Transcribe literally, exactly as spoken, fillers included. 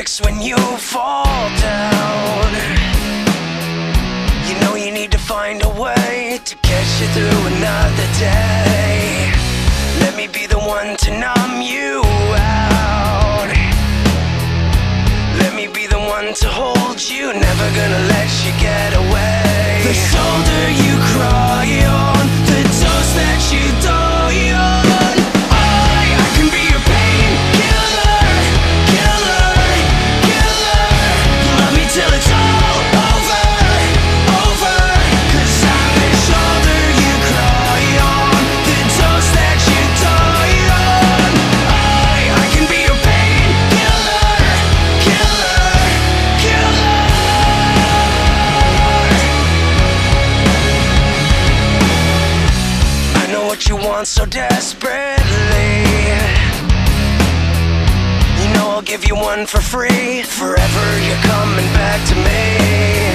fix when you fall down. You know you need to find a way to get you through another day. Let me be the one to numb you out. Let me be the one to hold you, never gonna let you get away. The shoulder you cry on, the toast that you die on. I, I can be your painkiller, killer, killer. You love me till it's all over, over. Cause I'm the shoulder you cry on, the toast that you die on. I, I can be your painkiller, killer, killer. I know what you want so desperately. You know I'll give you one for free. Forever you're coming back to me.